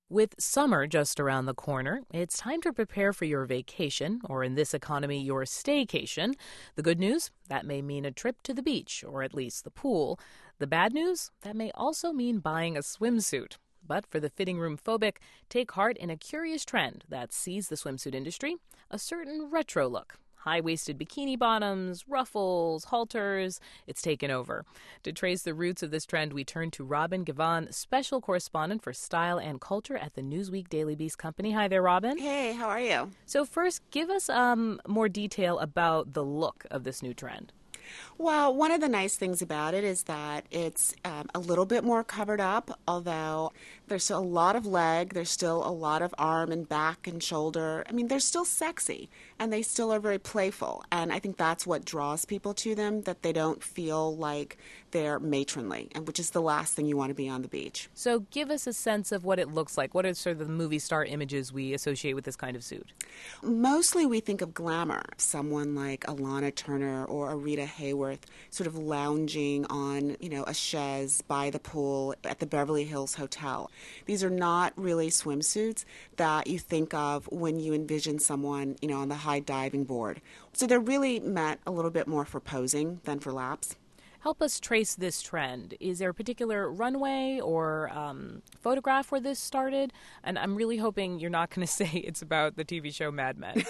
With summer just around the corner, it's time to prepare for your vacation, or in this economy, your staycation. The good news? That may mean a trip to the beach, or at least the pool. The bad news? That may also mean buying a swimsuit. But for the fitting room phobic, take heart in a curious trend that sees the swimsuit industry, a certain retro look. High-waisted bikini bottoms, ruffles, halters, it's taken over. To trace the roots of this trend, we turn to Robin Givhan, special correspondent for style and culture at the Newsweek Daily Beast Company. Hi there, Robin. Hey, how are you? So first, give us more detail about the look of this new trend. Well, one of the nice things about it is that it's a little bit more covered up, although there's still a lot of leg, there's still a lot of arm and back and shoulder. I mean, they're still sexy, and they still are very playful, and I think that's what draws people to them, that they don't feel like they're matronly, and which is the last thing you want to be on the beach. So give us a sense of what it looks like. What are sort of the movie star images we associate with this kind of suit? Mostly we think of glamour, someone like Alana Turner or Rita Hayworth sort of lounging on, a chaise by the pool at the Beverly Hills Hotel. These are not really swimsuits that you think of when you envision someone, on the high diving board. So they're really meant a little bit more for posing than for laps. Help us trace this trend. Is there a particular runway or photograph where this started? And I'm really hoping you're not going to say it's about the TV show Mad Men.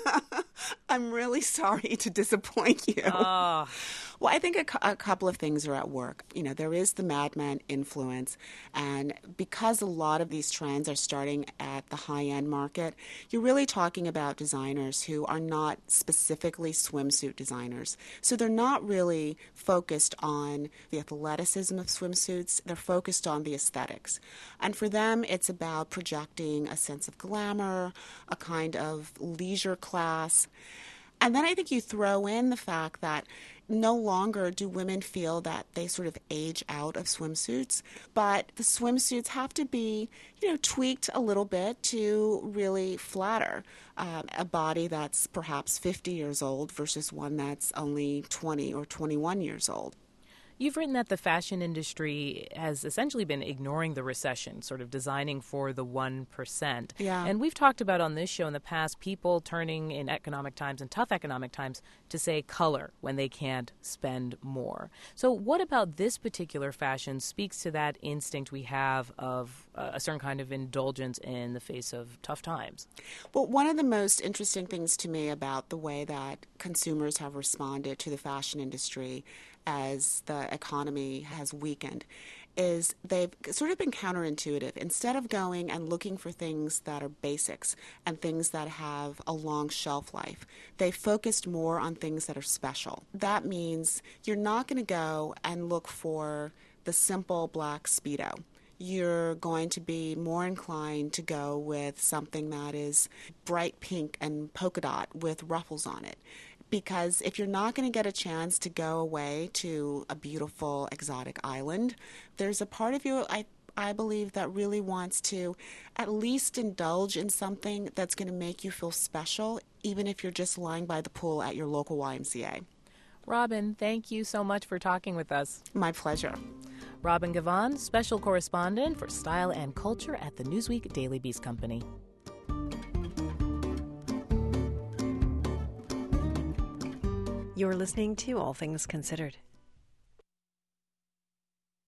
I'm really sorry to disappoint you. Oh. Well, I think a couple of things are at work. There is the Mad Men influence, and because a lot of these trends are starting at the high-end market, you're really talking about designers who are not specifically swimsuit designers. So they're not really focused on the athleticism of swimsuits. They're focused on the aesthetics. And for them, it's about projecting a sense of glamour, a kind of leisure class. And then I think you throw in the fact that no longer do women feel that they sort of age out of swimsuits, but the swimsuits have to be, tweaked a little bit to really flatter a body that's perhaps 50 years old versus one that's only 20 or 21 years old. You've written that the fashion industry has essentially been ignoring the recession, sort of designing for the 1%. Yeah. And we've talked about on this show in the past people turning in economic times and tough economic times to say color when they can't spend more. So what about this particular fashion speaks to that instinct we have of a certain kind of indulgence in the face of tough times? Well, one of the most interesting things to me about the way that consumers have responded to the fashion industry as the economy has weakened is they've sort of been counterintuitive. Instead of going and looking for things that are basics and things that have a long shelf life, they focused more on things that are special. That means you're not going to go and look for the simple black Speedo. You're going to be more inclined to go with something that is bright pink and polka dot with ruffles on it. Because if you're not going to get a chance to go away to a beautiful exotic island, there's a part of you, I believe, that really wants to at least indulge in something that's going to make you feel special, even if you're just lying by the pool at your local YMCA. Robin, thank you so much for talking with us. My pleasure. Robin Givhan, special correspondent for style and culture at the Newsweek Daily Beast Company. You're listening to All Things Considered.